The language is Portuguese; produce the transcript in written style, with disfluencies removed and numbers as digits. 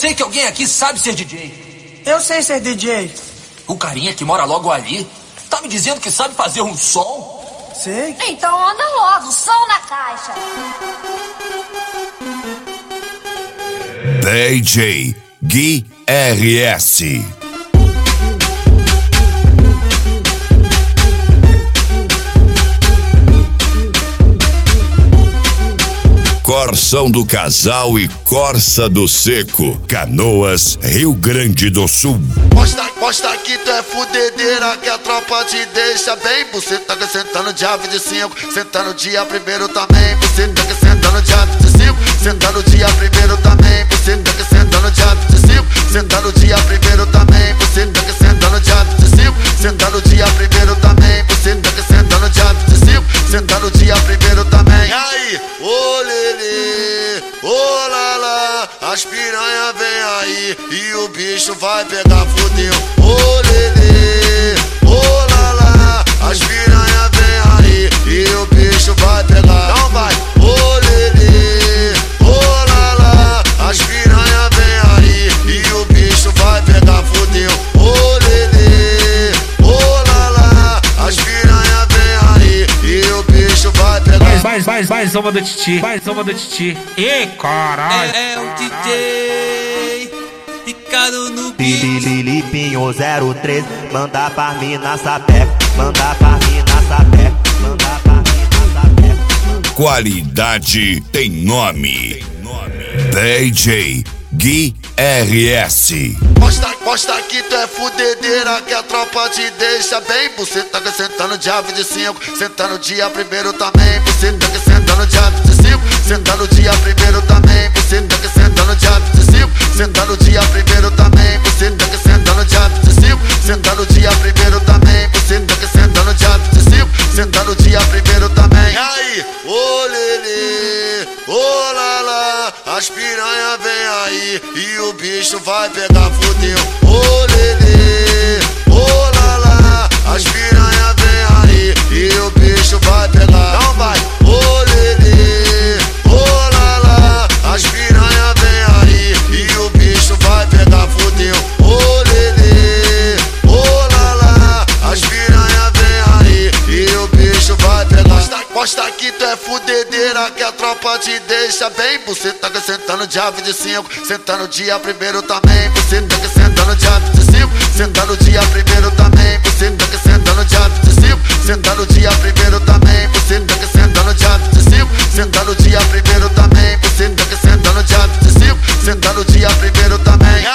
sei que alguém aqui sabe ser DJ. Eu sei ser DJ. O carinha que mora logo ali tá me dizendo que sabe fazer um som? Sei. Então anda logo, som na caixa. DJ Gui RS. Corção do Casal e Corça do Seco, Canoas, Rio Grande do Sul. Mostra que tu é fudedeira, que a tropa te deixa bem. Você tá sentando dia 25, sentando dia primeiro também. Você tá sentando dia 25, sentando dia primeiro também. Você tá sentando dia 25, sentando dia primeiro também. Você tá sentando dia 25, sentando dia primeiro também. Você tá sentando dia 25, sentando dia primeiro também. E aí, ô lelê, ô lalá, as piranha vem aí e o bicho vai pegar, fudeu. Ô lelê, ô lalá, as piranha vem aí e o bicho vai pegar. Não vai, ô lelê, ô lalá, as piranha vem aí e o bicho vai pegar, fudeu. Ô lelê, ô lalá, as piranha vem aí e o bicho vai pegar. Mais uma do Titi, mais uma do Titi. Ê, caralho. É o DJ Ricardo no beat. Filipinho 03, manda pra mim na sapeca, manda pra mim na sapeca, manda pra mim na sapeca. Qualidade tem nome. DJ Gui RS. Mostra que tu é fudedeira, que a tropa te deixa bem. Você tá sentando dia 25, sentando dia primeiro também. Você tá sentando dia 25, sentando dia primeiro também. Você tá sentando dia 25, sentando dia primeiro também. Você tá sentando dia 25, sentando dia primeiro também. Você tá sentando dia 25, sentando dia primeiro também. E aí, ô lelê, ô lalá, as piranha vem aí e o bicho vai pegar, fudeu. Ô lelê, ô lalá, as piranha vem aí e o bicho vai pegar. Não vai, ô lelê, ô lalá, as piranha vem aí e o bicho vai pegar, fudeu. Ô lelê, ô lalá, as piranha vem aí e o bicho vai pegar. Mostra que tu é fudedeira, que a tropa te deixa bem. Você tá sentando dia 25, sentando dia primeiro também. Você tá sentando dia 25, sentando dia primeiro também. Você tá sentando dia 25, sentando dia primeiro também. Você tá sentando dia 25, sentando dia primeiro também. Você tá sentando dia 25, sentando dia primeiro também.